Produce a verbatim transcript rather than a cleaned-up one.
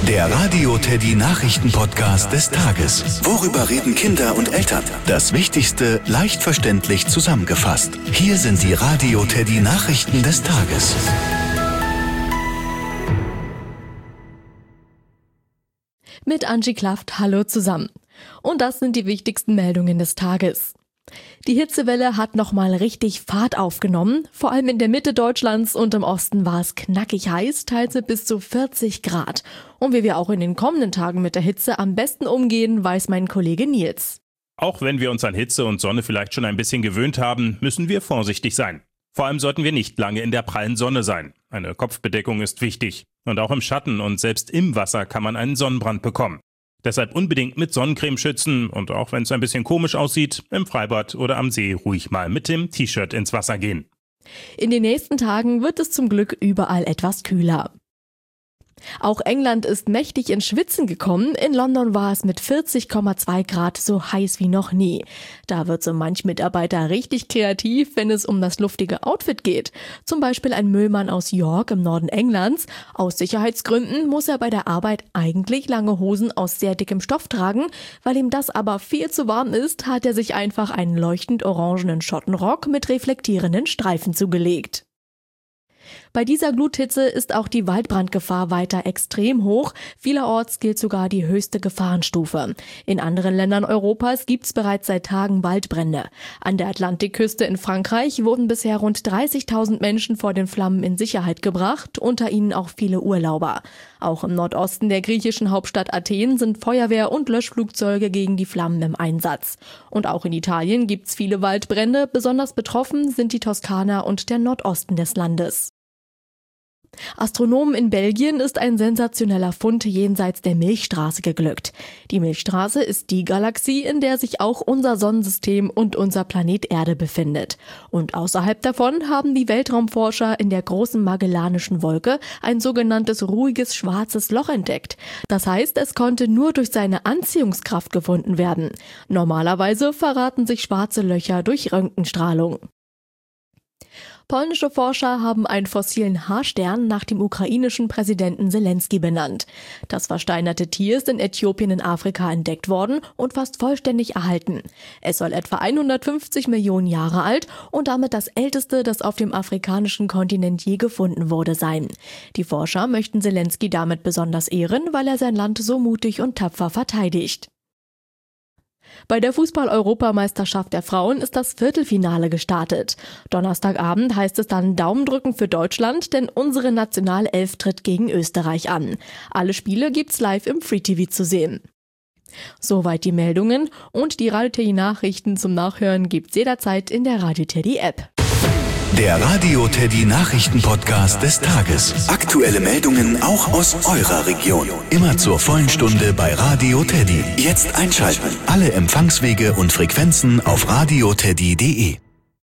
Der Radio Teddy Nachrichten-Podcast des Tages. Worüber reden Kinder und Eltern? Das Wichtigste leicht verständlich zusammengefasst. Hier sind die Radio Teddy Nachrichten des Tages. Mit Angie Klaft, hallo zusammen. Und das sind die wichtigsten Meldungen des Tages. Die Hitzewelle hat nochmal richtig Fahrt aufgenommen. Vor allem in der Mitte Deutschlands und im Osten war es knackig heiß, teils mit bis zu vierzig Grad. Und wie wir auch in den kommenden Tagen mit der Hitze am besten umgehen, weiß mein Kollege Nils. Auch wenn wir uns an Hitze und Sonne vielleicht schon ein bisschen gewöhnt haben, müssen wir vorsichtig sein. Vor allem sollten wir nicht lange in der prallen Sonne sein. Eine Kopfbedeckung ist wichtig. Und auch im Schatten und selbst im Wasser kann man einen Sonnenbrand bekommen. Deshalb unbedingt mit Sonnencreme schützen und auch wenn es ein bisschen komisch aussieht, im Freibad oder am See ruhig mal mit dem T-Shirt ins Wasser gehen. In den nächsten Tagen wird es zum Glück überall etwas kühler. Auch England ist mächtig ins Schwitzen gekommen. In London war es mit vierzig Komma zwei Grad so heiß wie noch nie. Da wird so manch Mitarbeiter richtig kreativ, wenn es um das luftige Outfit geht. Zum Beispiel ein Müllmann aus York im Norden Englands. Aus Sicherheitsgründen muss er bei der Arbeit eigentlich lange Hosen aus sehr dickem Stoff tragen. Weil ihm das aber viel zu warm ist, hat er sich einfach einen leuchtend orangenen Schottenrock mit reflektierenden Streifen zugelegt. Bei dieser Gluthitze ist auch die Waldbrandgefahr weiter extrem hoch. Vielerorts gilt sogar die höchste Gefahrenstufe. In anderen Ländern Europas gibt's bereits seit Tagen Waldbrände. An der Atlantikküste in Frankreich wurden bisher rund dreißigtausend Menschen vor den Flammen in Sicherheit gebracht, unter ihnen auch viele Urlauber. Auch im Nordosten der griechischen Hauptstadt Athen sind Feuerwehr- und Löschflugzeuge gegen die Flammen im Einsatz. Und auch in Italien gibt's viele Waldbrände. Besonders betroffen sind die Toskana und der Nordosten des Landes. Astronomen in Belgien ist ein sensationeller Fund jenseits der Milchstraße geglückt. Die Milchstraße ist die Galaxie, in der sich auch unser Sonnensystem und unser Planet Erde befindet. Und außerhalb davon haben die Weltraumforscher in der großen Magellanischen Wolke ein sogenanntes ruhiges schwarzes Loch entdeckt. Das heißt, es konnte nur durch seine Anziehungskraft gefunden werden. Normalerweise verraten sich schwarze Löcher durch Röntgenstrahlung. Polnische Forscher haben einen fossilen Haarstern nach dem ukrainischen Präsidenten Selenskyj benannt. Das versteinerte Tier ist in Äthiopien in Afrika entdeckt worden und fast vollständig erhalten. Es soll etwa hundertfünfzig Millionen Jahre alt und damit das älteste, das auf dem afrikanischen Kontinent je gefunden wurde, sein. Die Forscher möchten Selenskyj damit besonders ehren, weil er sein Land so mutig und tapfer verteidigt. Bei der Fußball-Europameisterschaft der Frauen ist das Viertelfinale gestartet. Donnerstagabend heißt es dann Daumen drücken für Deutschland, denn unsere Nationalelf tritt gegen Österreich an. Alle Spiele gibt's live im Free T V zu sehen. Soweit die Meldungen und die Radio Teddy Nachrichten zum Nachhören gibt's jederzeit in der Radio Teddy App. Der Radio Teddy Nachrichten-Podcast des Tages. Aktuelle Meldungen auch aus eurer Region. Immer zur vollen Stunde bei Radio Teddy. Jetzt einschalten. Alle Empfangswege und Frequenzen auf radio teddy punkt de.